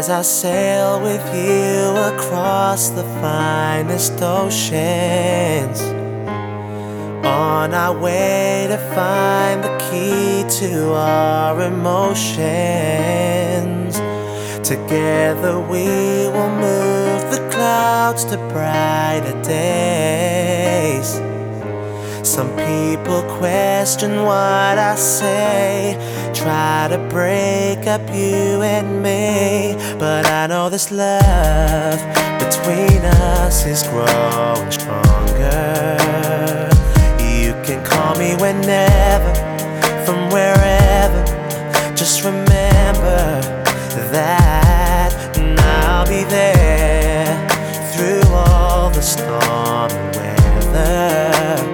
as I sail with you across the finest oceans, on our way to find the key to our emotions. Together we will move the clouds to brighter days. Some people question what I say, try to break up you and me, but I know this love between us is growing stronger. You can call me whenever, from wherever. Just remember that, and I'll be there through all the stormy weather.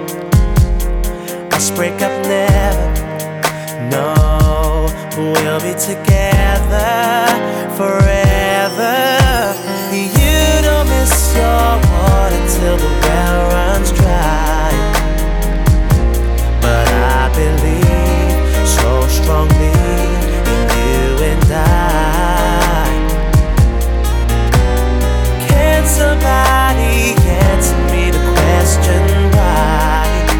Us break up never, no, we'll be together forever. You don't miss your water till the well runs dry, but I believe so strongly in you and I. Can somebody answer me the question why?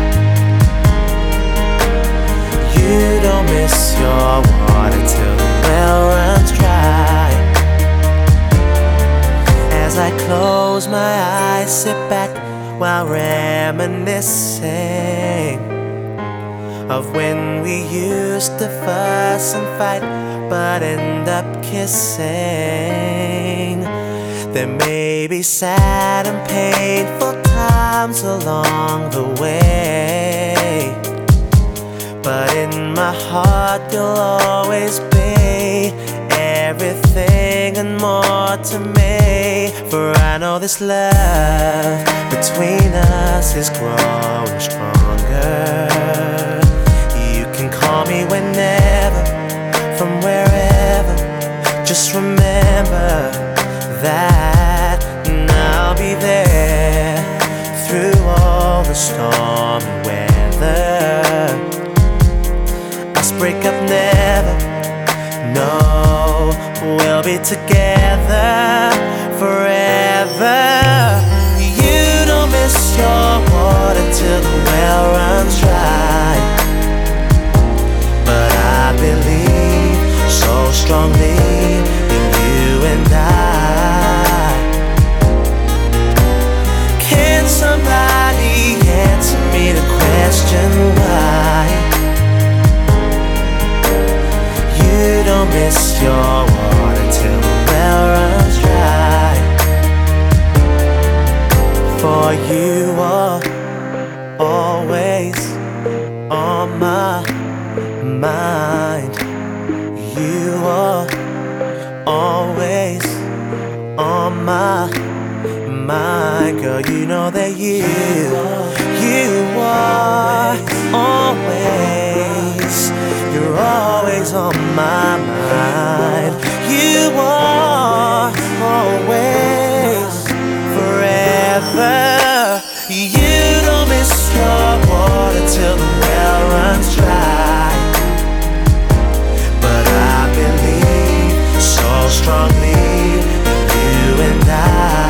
You don't miss your water till the well runs dry. As I close my eyes, sit back while reminiscing of when we used to fuss and fight, but end up kissing. There may be sad and painful times along the way, but in my heart you'll always be everything and more to me. For I know this love between us is growing stronger. You can call me whenever, from wherever. Just remember that, and I'll be there through all the stormy weather. Us break up never, no, we'll be together forever. You don't miss your water till the well runs dry, but I believe so strongly in you and I. Can somebody answer me the question why? You don't miss your water till the well runs dry. For you are always on my mind. You are always on my mind. Girl, you know that you are always, you're always on my mind. You are always, forever. You don't miss your water till the well runs dry, but I believe so strongly in you and I.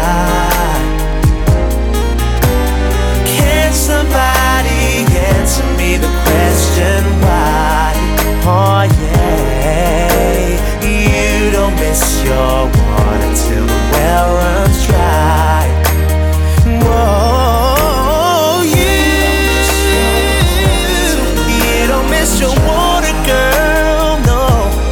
Can somebody answer me the question why? Oh yeah, you don't miss your water till the well runs dry. Whoa, you don't miss your water, girl, no.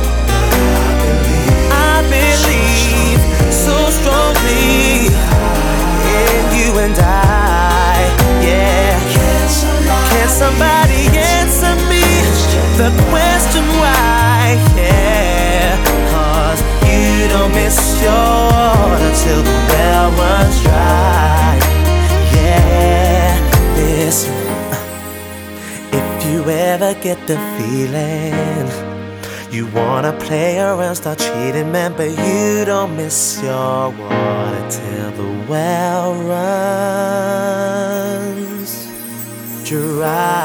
I believe so strongly in you and I, yeah. Can somebody answer me the question why? Yeah, 'cause you don't miss your water till the well runs dry. Yeah, listen, if you ever get the feeling you wanna play around, start cheating, man, but you don't miss your water till the well runs dry.